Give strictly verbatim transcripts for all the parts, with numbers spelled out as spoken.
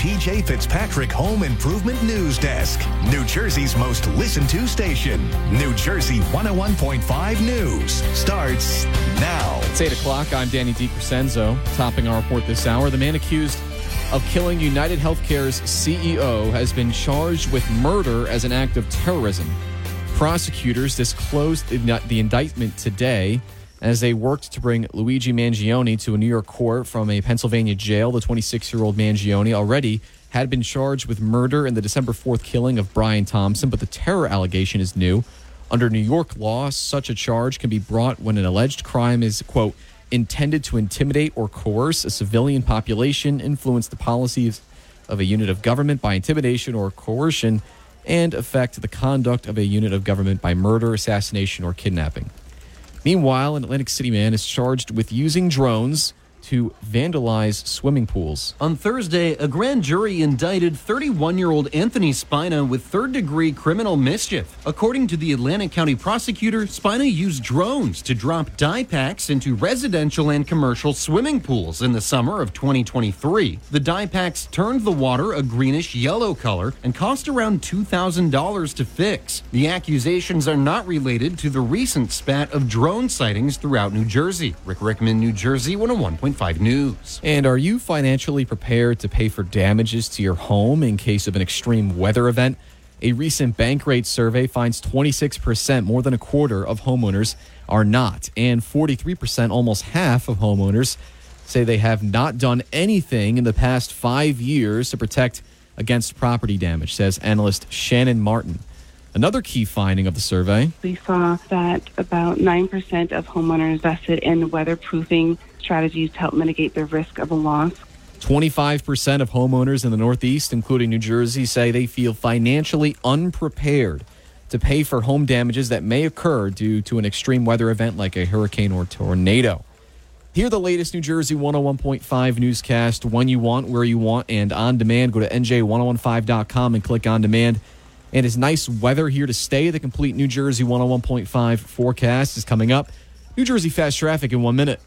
P J Fitzpatrick Home Improvement News Desk. New Jersey's most listened to station. New Jersey one oh one point five News starts now. It's eight o'clock. I'm Danny DiCrescenzo. Topping our report this hour, the man accused of killing United Healthcare's C E O has been charged with murder as an act of terrorism. Prosecutors disclosed the indictment today as they worked to bring Luigi Mangione to a New York court from a Pennsylvania jail. The twenty-six-year-old Mangione already had been charged with murder in the December fourth killing of Brian Thompson, but the terror allegation is new. Under New York law, such a charge can be brought when an alleged crime is, quote, intended to intimidate or coerce a civilian population, influence the policies of a unit of government by intimidation or coercion, and affect the conduct of a unit of government by murder, assassination, or kidnapping. Meanwhile, an Atlantic City man is charged with using drones to vandalize swimming pools. On Thursday, a grand jury indicted thirty-one-year-old Anthony Spina with third-degree criminal mischief. According to the Atlantic County prosecutor, Spina used drones to drop dye packs into residential and commercial swimming pools in the summer of twenty twenty-three. The dye packs turned the water a greenish-yellow color and cost around two thousand dollars to fix. The accusations are not related to the recent spat of drone sightings throughout New Jersey. Rick Rickman, New Jersey, one oh one point five News. And are you financially prepared to pay for damages to your home in case of an extreme weather event? A recent Bankrate survey finds twenty-six percent, more than a quarter of homeowners are not, and forty-three percent, almost half of homeowners, say they have not done anything in the past five years to protect against property damage, says analyst Shannon Martin. Another key finding of the survey. We saw that about nine percent of homeowners invested in weatherproofing strategies to help mitigate the risk of a loss. twenty-five percent of homeowners in the Northeast, including New Jersey, say they feel financially unprepared to pay for home damages that may occur due to an extreme weather event like a hurricane or tornado. Hear the latest New Jersey one oh one point five newscast when you want, where you want, and on demand. Go to N J ten fifteen dot com and click on demand. And it's nice weather here to stay. The complete New Jersey one oh one point five forecast is coming up. New Jersey Fast Traffic in one minute.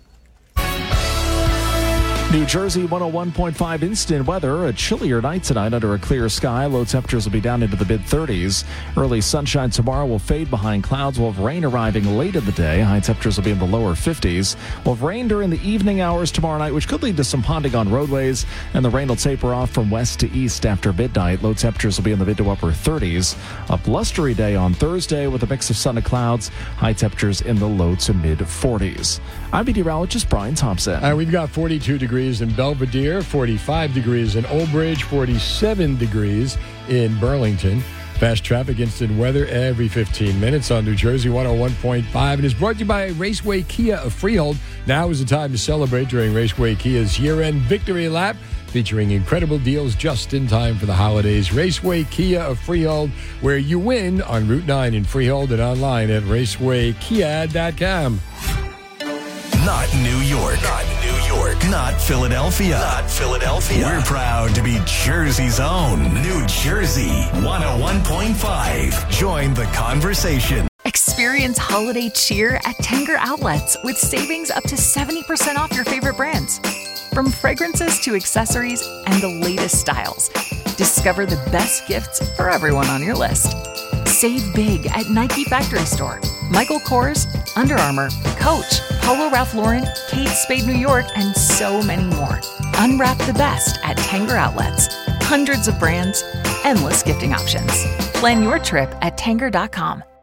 New Jersey one oh one point five instant weather. A chillier night tonight under a clear sky. Low temperatures will be down into the mid-thirties. Early sunshine tomorrow will fade behind clouds. We'll have rain arriving late in the day. High temperatures will be in the lower fifties. We'll have rain during the evening hours tomorrow night, which could lead to some ponding on roadways. And the rain will taper off from west to east after midnight. Low temperatures will be in the mid to upper thirties. A blustery day on Thursday with a mix of sun and clouds. High temperatures in the low to mid-forties. I'm meteorologist Brian Thompson. Uh, we've got forty-two degrees in Belvedere, forty-five degrees in Old Bridge, forty-seven degrees in Burlington. Fast traffic instant weather every fifteen minutes on New Jersey one oh one point five. And is brought to you by Raceway Kia of Freehold. Now is the time to celebrate during Raceway Kia's year-end victory lap, featuring incredible deals just in time for the holidays. Raceway Kia of Freehold, where you win on Route nine in Freehold and online at raceway kia dot com. Not New York. Not New York. Not Philadelphia. Not Philadelphia. We're proud to be Jersey's own New Jersey one oh one point five. Join the conversation. Experience holiday cheer at Tanger Outlets with savings up to seventy percent off your favorite brands. From fragrances to accessories and the latest styles, discover the best gifts for everyone on your list. Save big at Nike Factory Store, Michael Kors, Under Armour, Coach, Polo Ralph Lauren, Kate Spade New York, and so many more. Unwrap the best at Tanger Outlets. Hundreds of brands, endless gifting options. Plan your trip at tanger dot com.